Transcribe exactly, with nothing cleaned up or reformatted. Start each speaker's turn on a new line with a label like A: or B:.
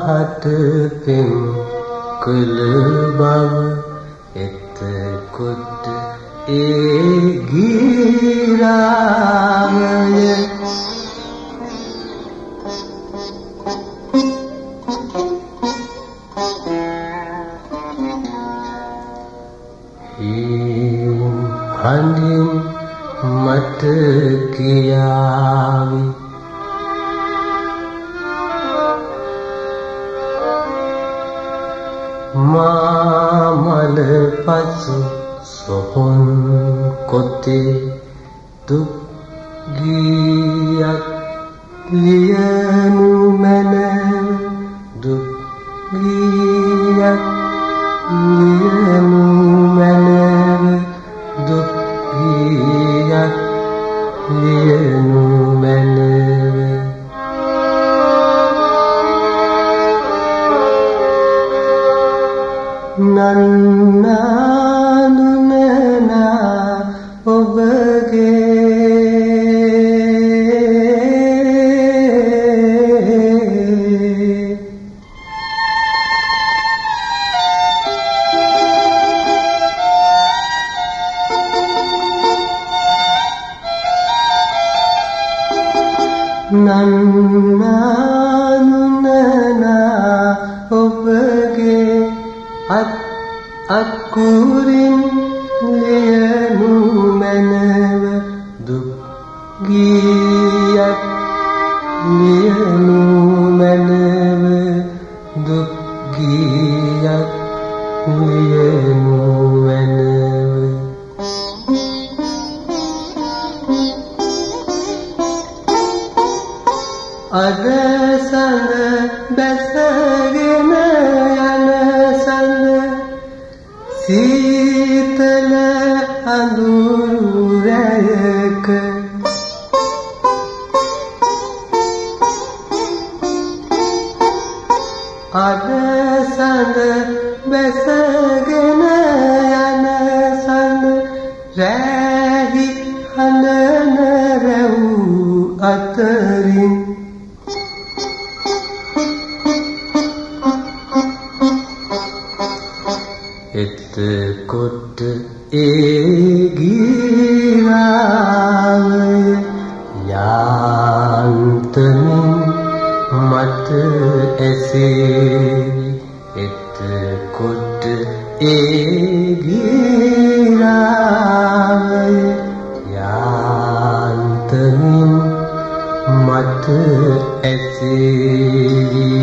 A: මාහට පෙම් කළ බව එතකොට ඒ ගිරාමය හඬින් මට කියාවි මාමල පසු සොහොන් කොතේ දුක් ගියක් ලියනු මැන දුක් ගියක් ලියනු මැන දුක් ගියක් ලියනු මැන නන්නානුනනා ඔබගේ නන්නානුනනා ඔබගේ අත් අකුරින් ලියනු මැනව දුක් ගියක් ලියනු මැනව දුක් ගියක් ලියනු මැනව අද සඳ බැසගෙන යන සඳ සීතල අඳුරු රැයක අද සඳ බැසගෙන යන සඳ රැහි හඬන රැව් අතරින් එතකොට ඒ ගිරාමය යාන්තමින් මට ඇසේවි එතකොට ඒ ගිරාමය යාන්තමින් මට ඇසේවි